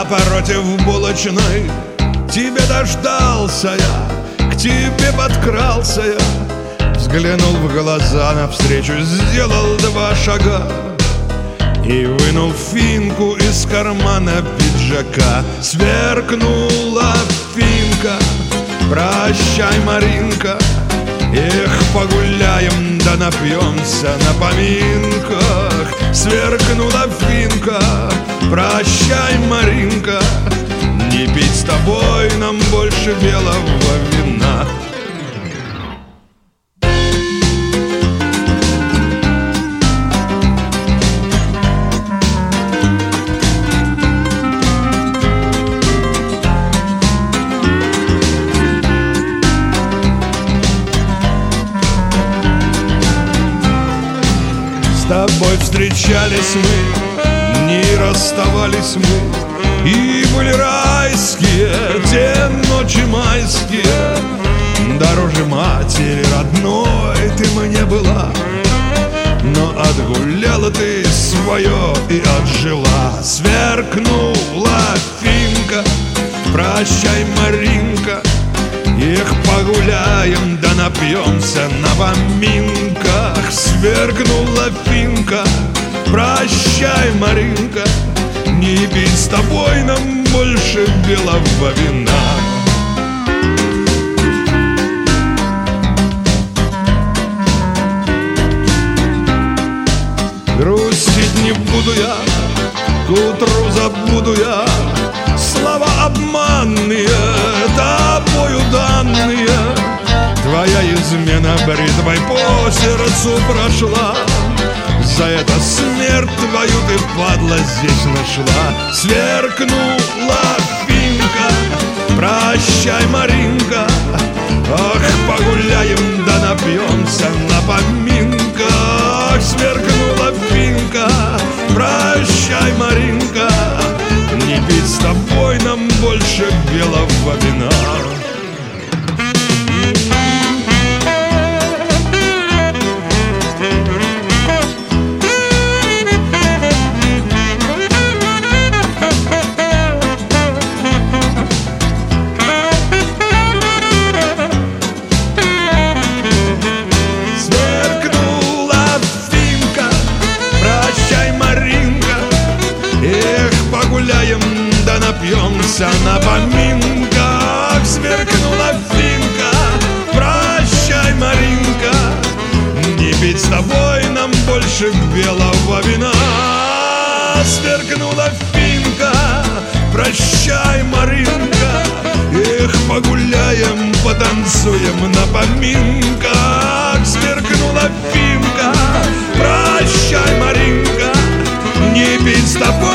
напротив булочной. Тебе дождался я, к тебе подкрался я, взглянул в глаза навстречу, сделал 2 шага и вынул финку из кармана пиджака. Сверкнула финка: прощай, Маринка, эх, погуляем да напьемся на поминках. Сверкнула финка: прощай, Маринка, не пить с тобой нам больше белого вина. С тобой встречались мы, не расставались мы, и были райские те ночи майские. Дороже матери родной ты мне была, но отгуляла ты свое и отжила. Сверкнула финка: прощай, Маринка, эх, погуляем да напьемся на поминках. Сверкнула финка: прощай, Маринка, не пить с тобой нам больше белого вина. Грустить не буду я, к утру забуду я слова обманные, тобою данные. Твоя измена бритвой по сердцу прошла, за это смерть твою ты, падла, здесь нашла. Сверкнула финка: прощай, Маринка, ах, погуляем да напьемся на поминках. Сверкнула финка: прощай, Маринка, не пить с тобой нам больше белого вина. Погуляем да напьемся на поминках. Сверкнула финка: прощай, Маринка, не пить с тобой нам больше белого вина. Сверкнула финка: прощай, Маринка, эх, погуляем, потанцуем на поминках. Сверкнула финка: прощай, Маринка, не пить с тобой